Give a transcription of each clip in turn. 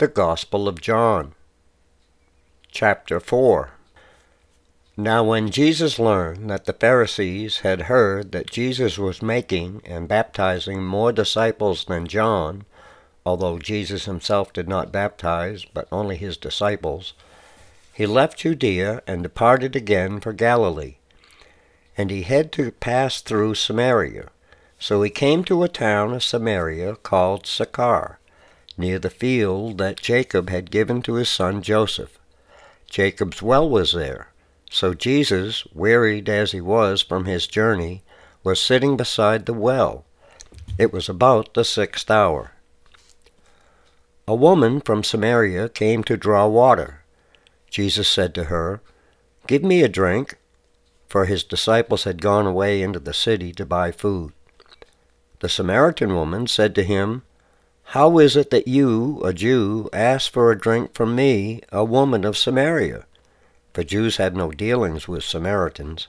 The Gospel of John, chapter 4. Now when Jesus learned that the Pharisees had heard that Jesus was making and baptizing more disciples than John, although Jesus himself did not baptize, but only his disciples, he left Judea and departed again for Galilee. And he had to pass through Samaria. So he came to a town of Samaria called Sychar, near the field that Jacob had given to his son Joseph. Jacob's well was there. So Jesus, wearied as he was from his journey, was sitting beside the well. It was about the 6th hour. A woman from Samaria came to draw water. Jesus said to her, "Give me a drink," for his disciples had gone away into the city to buy food. The Samaritan woman said to him, "How is it that you, a Jew, ask for a drink from me, a woman of Samaria?" For Jews had no dealings with Samaritans.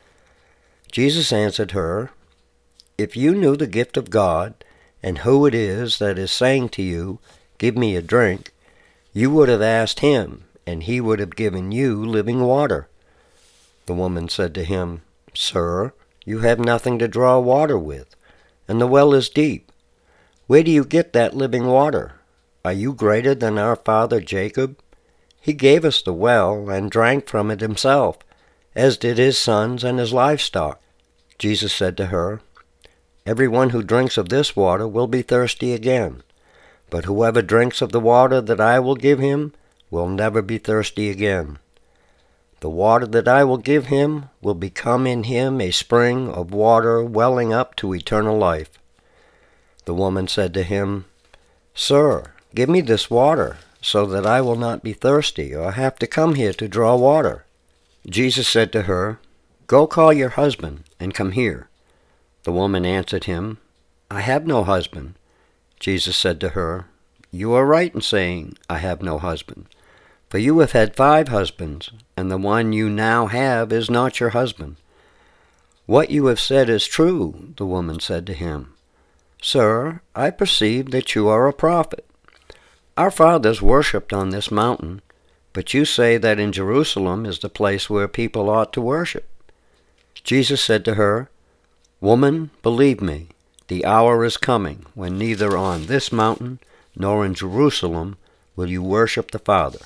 Jesus answered her, "If you knew the gift of God, and who it is that is saying to you, 'Give me a drink,' you would have asked him, and he would have given you living water." The woman said to him, "Sir, you have nothing to draw water with, and the well is deep. Where do you get that living water? Are you greater than our father Jacob? He gave us the well and drank from it himself, as did his sons and his livestock." Jesus said to her, "Everyone who drinks of this water will be thirsty again, but whoever drinks of the water that I will give him will never be thirsty again. The water that I will give him will become in him a spring of water welling up to eternal life." The woman said to him, "Sir, give me this water, so that I will not be thirsty or have to come here to draw water." Jesus said to her, "Go call your husband and come here." The woman answered him, "I have no husband." Jesus said to her, "You are right in saying, 'I have no husband,' for you have had 5 husbands, and the one you now have is not your husband." "What you have said is true," the woman said to him. "Sir, I perceive that you are a prophet. Our fathers worshipped on this mountain, but you say that in Jerusalem is the place where people ought to worship." Jesus said to her, "Woman, believe me, the hour is coming when neither on this mountain nor in Jerusalem will you worship the Father.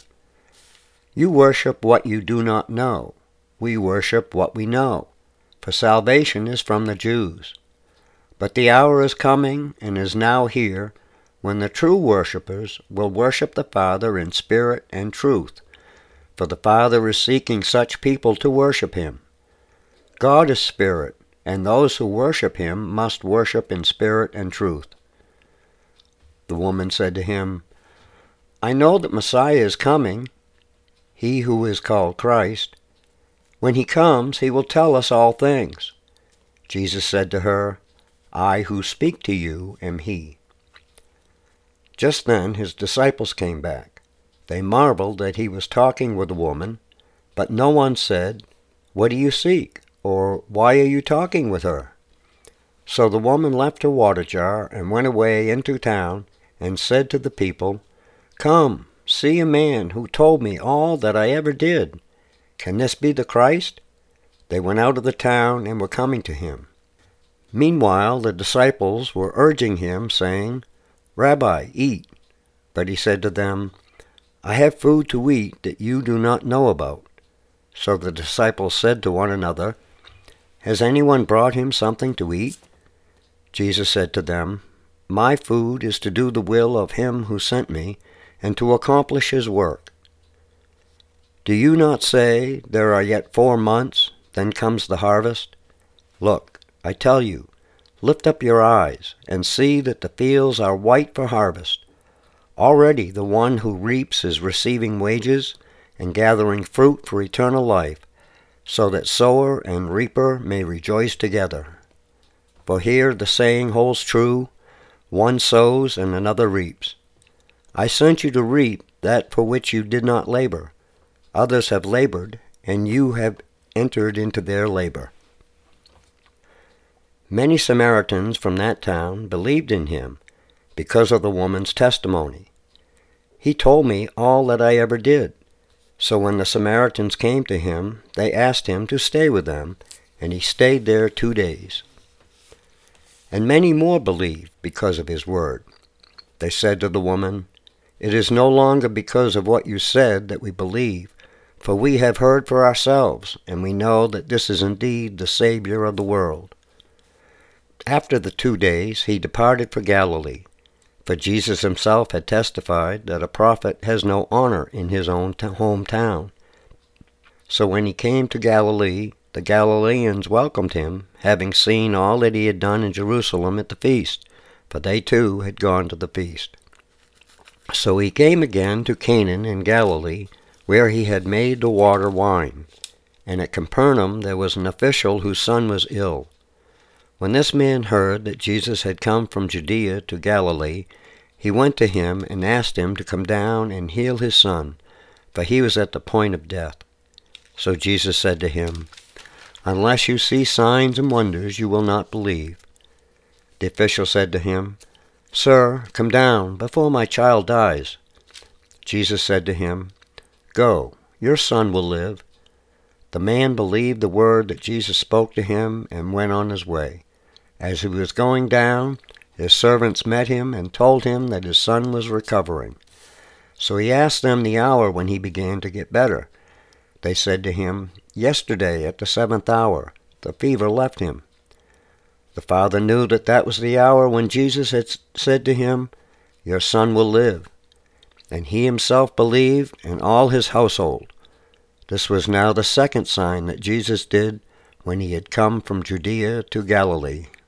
You worship what you do not know. We worship what we know, for salvation is from the Jews. But the hour is coming, and is now here, when the true worshippers will worship the Father in spirit and truth, for the Father is seeking such people to worship him. God is spirit, and those who worship him must worship in spirit and truth." The woman said to him, "I know that Messiah is coming, he who is called Christ. When he comes, he will tell us all things." Jesus said to her, "I who speak to you am he." Just then his disciples came back. They marveled that he was talking with a woman, but no one said, "What do you seek?" or "Why are you talking with her?" So the woman left her water jar and went away into town and said to the people, "Come, see a man who told me all that I ever did. Can this be the Christ?" They went out of the town and were coming to him. Meanwhile the disciples were urging him, saying, "Rabbi, eat." But he said to them, "I have food to eat that you do not know about." So the disciples said to one another, "Has anyone brought him something to eat?" Jesus said to them, "My food is to do the will of him who sent me, and to accomplish his work. Do you not say, 'There are yet 4 months, then comes the harvest'? Look, I tell you, lift up your eyes, and see that the fields are white for harvest. Already the one who reaps is receiving wages, and gathering fruit for eternal life, so that sower and reaper may rejoice together. For here the saying holds true, 'One sows and another reaps.' I sent you to reap that for which you did not labor. Others have labored, and you have entered into their labor." Many Samaritans from that town believed in him because of the woman's testimony. He told me all that I ever did." So when the Samaritans came to him, they asked him to stay with them, and he stayed there 2 days. And many more believed because of his word. They said to the woman, "It is no longer because of what you said that we believe, for we have heard for ourselves, and we know that this is indeed the Savior of the world." After the 2 days he departed for Galilee, for Jesus himself had testified that a prophet has no honor in his own hometown. So when he came to Galilee, the Galileans welcomed him, having seen all that he had done in Jerusalem at the feast, for they too had gone to the feast. So he came again to Canaan in Galilee, where he had made the water wine. And at Capernaum there was an official whose son was ill. When this man heard that Jesus had come from Judea to Galilee, he went to him and asked him to come down and heal his son, for he was at the point of death. So Jesus said to him, "Unless you see signs and wonders, you will not believe." The official said to him, "Sir, come down before my child dies." Jesus said to him, "Go, your son will live." The man believed the word that Jesus spoke to him and went on his way. As he was going down, his servants met him and told him that his son was recovering. So he asked them the hour when he began to get better. They said to him, "Yesterday at the 7th hour, the fever left him." The father knew that that was the hour when Jesus had said to him, "Your son will live." And he himself believed, and all his household. This was now the second sign that Jesus did when he had come from Judea to Galilee.